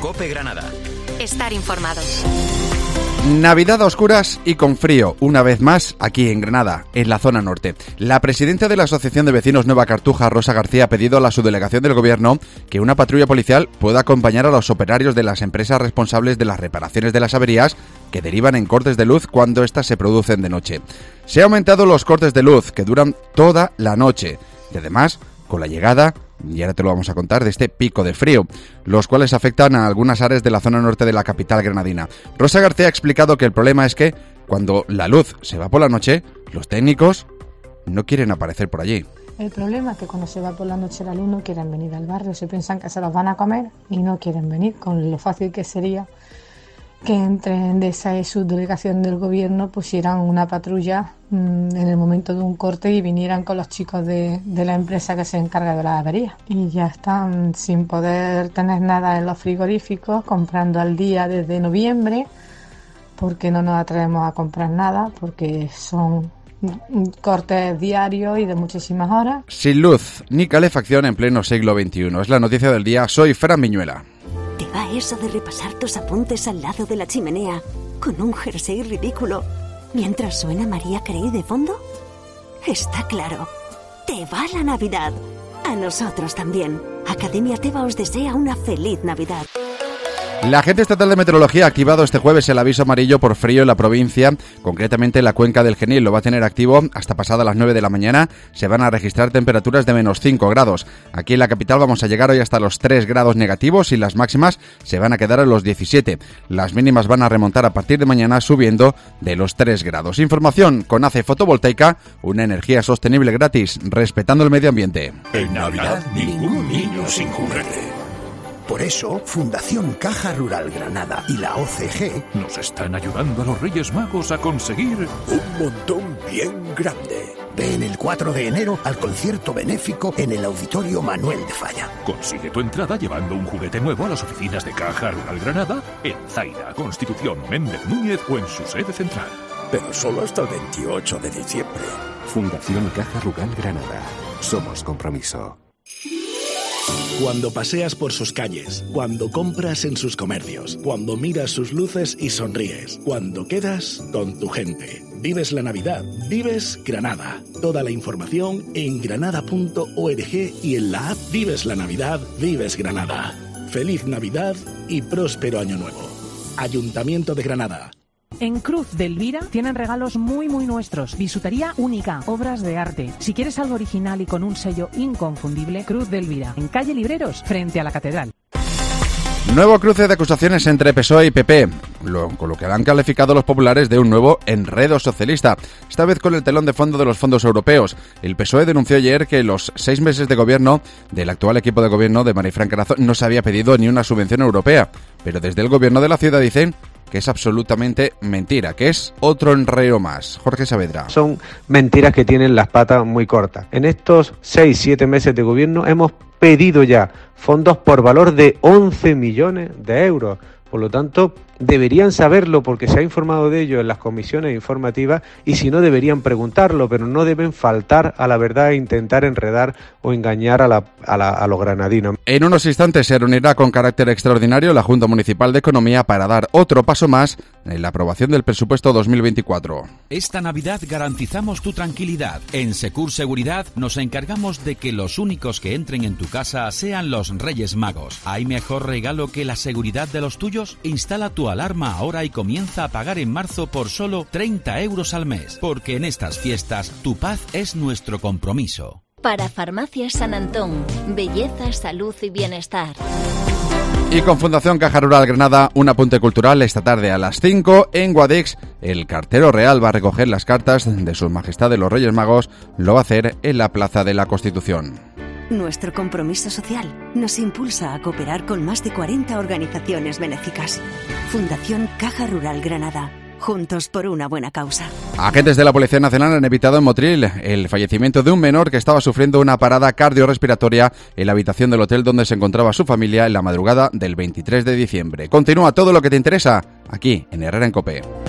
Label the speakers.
Speaker 1: COPE Granada.
Speaker 2: Estar informado.
Speaker 3: Navidad a oscuras y con frío, una vez más aquí en Granada, en la zona norte. La presidenta de la Asociación de Vecinos Nueva Cartuja, Rosa García, ha pedido a la subdelegación del Gobierno que una patrulla policial pueda acompañar a los operarios de las empresas responsables de las reparaciones de las averías que derivan en cortes de luz cuando éstas se producen de noche. Se han aumentado los cortes de luz, que duran toda la noche, y además, con la llegada, y ahora te lo vamos a contar, de este pico de frío, los cuales afectan a algunas áreas de la zona norte de la capital granadina. Rosa García ha explicado que el problema es que cuando la luz se va por la noche, los técnicos no quieren aparecer por allí.
Speaker 4: El problema es que cuando se va por la noche la luz no quieren venir al barrio, se piensan que se los van a comer y no quieren venir, con lo fácil que sería que entren de esa subdelegación del gobierno, pusieran una patrulla en el momento de un corte y vinieran con los chicos de la empresa que se encarga de las averías. Y ya están sin poder tener nada en los frigoríficos, comprando al día desde noviembre, porque no nos atrevemos a comprar nada, porque son cortes diarios y de muchísimas horas.
Speaker 3: Sin luz ni calefacción en pleno siglo XXI. Es la noticia del día. Soy Fran Viñuela.
Speaker 5: ¿Te va eso de repasar tus apuntes al lado de la chimenea con un jersey ridículo mientras suena Mariah Carey de fondo? Está claro. Te va la Navidad. A nosotros también. Academia Teva os desea una feliz Navidad.
Speaker 3: La Agencia Estatal de Meteorología ha activado este jueves el aviso amarillo por frío en la provincia, concretamente en la cuenca del Genil. Lo va a tener activo hasta pasadas las 9 de la mañana. Se van a registrar temperaturas de menos 5 grados. Aquí en la capital vamos a llegar hoy hasta los 3 grados negativos y las máximas se van a quedar en los 17. Las mínimas van a remontar a partir de mañana subiendo de los 3 grados. Información con ACE Fotovoltaica, una energía sostenible gratis, respetando el medio ambiente.
Speaker 6: En Navidad ningún niño sin juguete. Por eso, Fundación Caja Rural Granada y la OCG
Speaker 7: nos están ayudando a los Reyes Magos a conseguir
Speaker 6: un montón bien grande. Ven el 4 de enero al concierto benéfico en el Auditorio Manuel de Falla.
Speaker 7: Consigue tu entrada llevando un juguete nuevo a las oficinas de Caja Rural Granada en Zaida, Constitución, Méndez Núñez o en su sede central.
Speaker 6: Pero solo hasta el 28 de diciembre.
Speaker 8: Fundación Caja Rural Granada. Somos compromiso.
Speaker 9: Cuando paseas por sus calles, cuando compras en sus comercios, cuando miras sus luces y sonríes, cuando quedas con tu gente. Vives la Navidad, vives Granada. Toda la información en granada.org y en la app Vives la Navidad, Vives Granada. Feliz Navidad y próspero Año Nuevo. Ayuntamiento de Granada.
Speaker 10: En Cruz de Elvira tienen regalos muy nuestros, bisutería única, obras de arte. Si quieres algo original y con un sello inconfundible, Cruz de Elvira, en calle Libreros, frente a la Catedral.
Speaker 3: Nuevo cruce de acusaciones entre PSOE y PP, con lo que han calificado los populares de un nuevo enredo socialista, esta vez con el telón de fondo de los fondos europeos. El PSOE denunció ayer que los 6 meses de gobierno del actual equipo de gobierno de Marifran Carazo no se había pedido ni una subvención europea, pero desde el gobierno de la ciudad dicen que es absolutamente mentira, que es otro enreo más. Jorge Saavedra.
Speaker 11: Son mentiras que tienen las patas muy cortas. En estos 6-7 meses de gobierno hemos pedido ya fondos por valor de 11 millones de euros. Por lo tanto, deberían saberlo porque se ha informado de ello en las comisiones informativas y si no deberían preguntarlo, pero no deben faltar a la verdad e intentar enredar o engañar a los granadinos.
Speaker 3: En unos instantes se reunirá con carácter extraordinario la Junta Municipal de Economía para dar otro paso más en la aprobación del presupuesto 2024.
Speaker 1: Esta Navidad garantizamos tu tranquilidad. En Secur Seguridad nos encargamos de que los únicos que entren en tu casa sean los Reyes Magos. ¿Hay mejor regalo que la seguridad de los tuyos? Instala tu alarma ahora y comienza a pagar en marzo por solo 30 euros al mes. Porque en estas fiestas tu paz es nuestro compromiso.
Speaker 5: Para Farmacias San Antón, belleza, salud y bienestar.
Speaker 3: Y con Fundación Caja Rural Granada, un apunte cultural esta tarde a las 5 en Guadix. El cartero real va a recoger las cartas de Sus Majestades los Reyes Magos. Lo va a hacer en la Plaza de la Constitución.
Speaker 5: Nuestro compromiso social nos impulsa a cooperar con más de 40 organizaciones benéficas. Fundación Caja Rural Granada. Juntos por una buena causa.
Speaker 3: Agentes de la Policía Nacional han evitado en Motril el fallecimiento de un menor que estaba sufriendo una parada cardiorrespiratoria en la habitación del hotel donde se encontraba su familia en la madrugada del 23 de diciembre. Continúa todo lo que te interesa aquí en Herrera en COPE.